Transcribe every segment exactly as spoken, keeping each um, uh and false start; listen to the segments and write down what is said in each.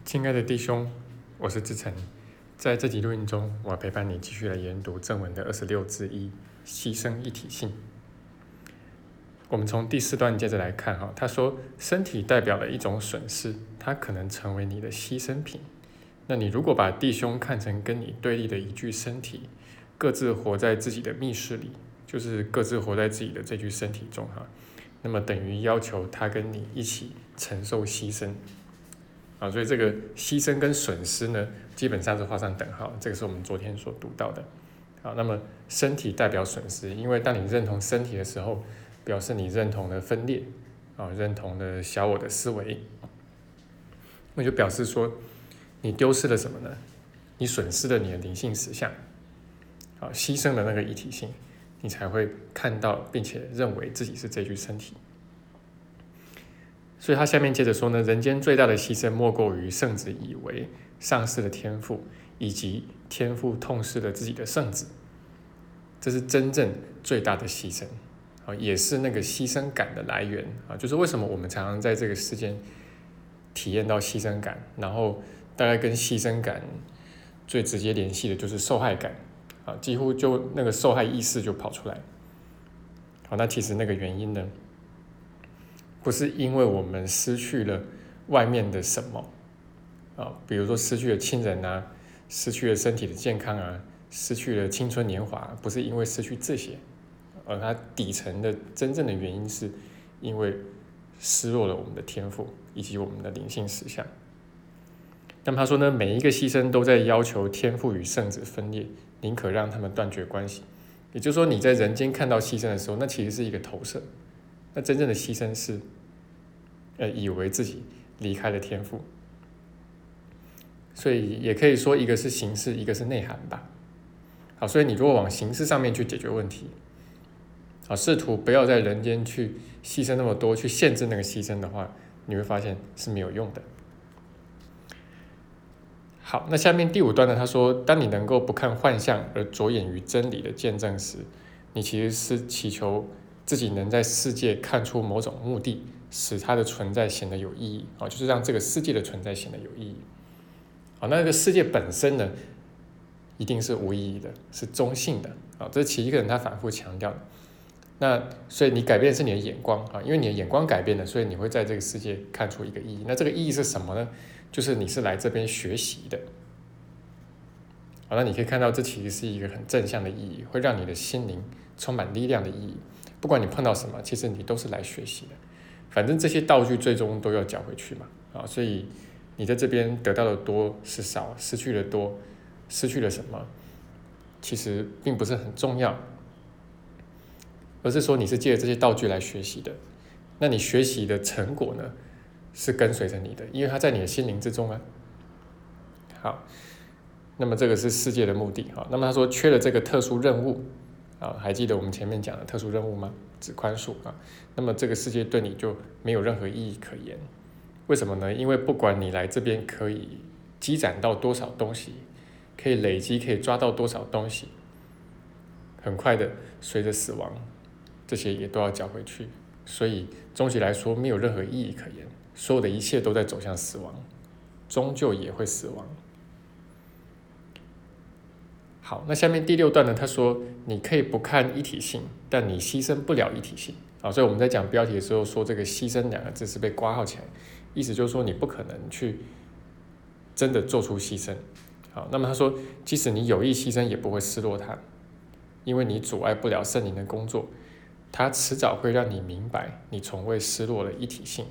亲爱的弟兄，我是志成，在这集录音中，我要陪伴你继续来研读正文的二十六之一，牺牲一体性。我们从第四段接着来看哈，他说身体代表了一种损失，它可能成为你的牺牲品。那你如果把弟兄看成跟你对立的一具身体，各自活在自己的密室里，就是各自活在自己的这具身体中哈，那么等于要求他跟你一起承受牺牲。啊，所以这个牺牲跟损失呢，基本上是画上等号，这个是我们昨天所读到的。好，那么身体代表损失，因为当你认同身体的时候，表示你认同了分裂，啊，认同了小我的思维，那就表示说你丢失了什么呢？你损失了你的灵性实相，啊，牺牲了那个一体性，你才会看到并且认为自己是这具身体。所以他下面接着说呢，人间最大的牺牲莫过于圣子以为丧失了天赋，以及天赋痛失了自己的圣子，这是真正最大的牺牲，也是那个牺牲感的来源，就是为什么我们常常在这个世间体验到牺牲感，然后大概跟牺牲感最直接联系的就是受害感，几乎就那个受害意识就跑出来。好，那其实那个原因呢，不是因为我们失去了外面的什么，啊，比如说失去了亲人啊，失去了身体的健康啊，失去了青春年华，不是因为失去这些，而它底层的真正的原因是因为失落了我们的天赋以及我们的灵性实相。那么他说呢，每一个牺牲都在要求天赋与圣子分裂，宁可让他们断绝关系。也就是说，你在人间看到牺牲的时候，那其实是一个投射，那真正的牺牲是呃，以为自己离开了天赋，所以也可以说一个是形式，一个是内涵吧。好，所以你如果往形式上面去解决问题，好，试图不要在人间去牺牲那么多，去限制那个牺牲的话，你会发现是没有用的。好，那下面第五段呢，他说，当你能够不看幻象而着眼于真理的见证时，你其实是祈求自己能在世界看出某种目的，使它的存在显得有意义，就是让这个世界的存在显得有意义。好，那这个世界本身呢，一定是无意义的，是中性的，这是奇一个人他反复强调的。那所以你改变的是你的眼光，因为你的眼光改变了，所以你会在这个世界看出一个意义。那这个意义是什么呢？就是你是来这边学习的。好，那你可以看到这其实是一个很正向的意义，会让你的心灵充满力量的意义。不管你碰到什么，其实你都是来学习的。反正这些道具最终都要缴回去嘛，啊，所以你在这边得到的多是少，失去的多，失去了什么，其实并不是很重要，而是说你是借着这些道具来学习的。那你学习的成果呢，是跟随着你的，因为它在你的心灵之中啊。好，那么这个是世界的目的啊。那么他说缺了这个特殊任务啊，还记得我们前面讲的特殊任务吗？指宽恕啊，那么这个世界对你就没有任何意义可言。为什么呢？因为不管你来这边可以积攒到多少东西，可以累积，可以抓到多少东西，很快的随着死亡，这些也都要缴回去。所以终极来说，没有任何意义可言，所有的一切都在走向死亡，终究也会死亡。好，那下面第六段呢，他说你可以不看一体性，但你牺牲不了一体性。好，所以我们在讲标题的时候说这个牺牲两个字是被括号起来，意思就是说你不可能去真的做出牺牲。好，那么他说即使你有意牺牲也不会失落它，因为你阻碍不了圣灵的工作，它迟早会让你明白你从未失落了一体性。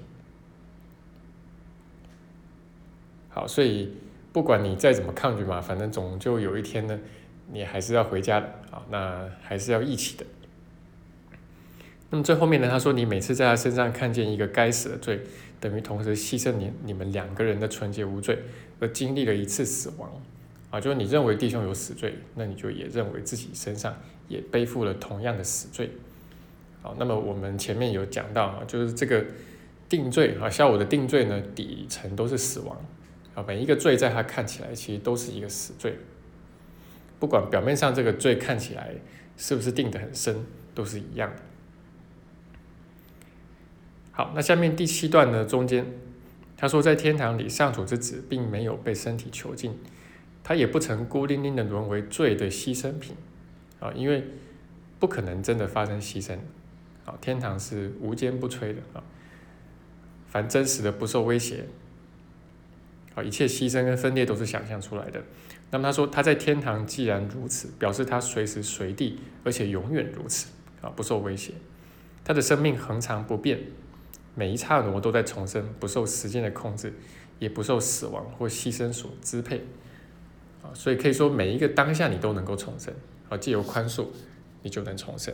好，所以不管你再怎么抗拒嘛，反正总就有一天呢，你还是要回家的，好，那还是要一起的。那么最后面呢，他说你每次在他身上看见一个该死的罪，等于同时牺牲你你们两个人的纯洁无罪，而经历了一次死亡。啊，就是你认为弟兄有死罪，那你就也认为自己身上也背负了同样的死罪。好，那么我们前面有讲到，就是这个定罪啊，小我的定罪呢，底层都是死亡。啊，每一个罪在他看起来其实都是一个死罪，不管表面上这个罪看起来是不是定得很深，都是一样的。好，那下面第七段呢，中间他说，在天堂里，上主之子并没有被身体囚禁，他也不曾孤零零的沦为罪的牺牲品啊，因为不可能真的发生牺牲啊，天堂是无坚不摧的啊，凡真实的不受威胁啊，一切牺牲跟分裂都是想象出来的。那么他说，他在天堂既然如此，表示他随时随地，而且永远如此啊，不受威胁。他的生命恒常不变，每一刹那都在重生，不受时间的控制，也不受死亡或牺牲所支配啊，所以可以说每一个当下你都能够重生啊，藉由宽恕你就能重生。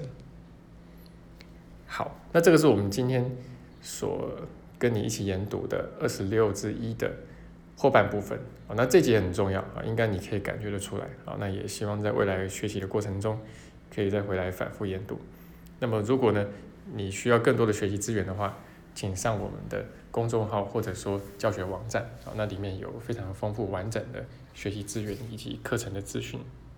好，那这个是我们今天所跟你一起研读的二十六之一的后半部分啊，那这节很重要啊，应该你可以感觉得出来啊，那也希望在未来学习的过程中可以再回来反复研读。那么如果呢你需要更多的学习资源的话，请上我们的公众号或者说教学网站啊，那里面有非常丰富完整的学习资源以及课程的资讯。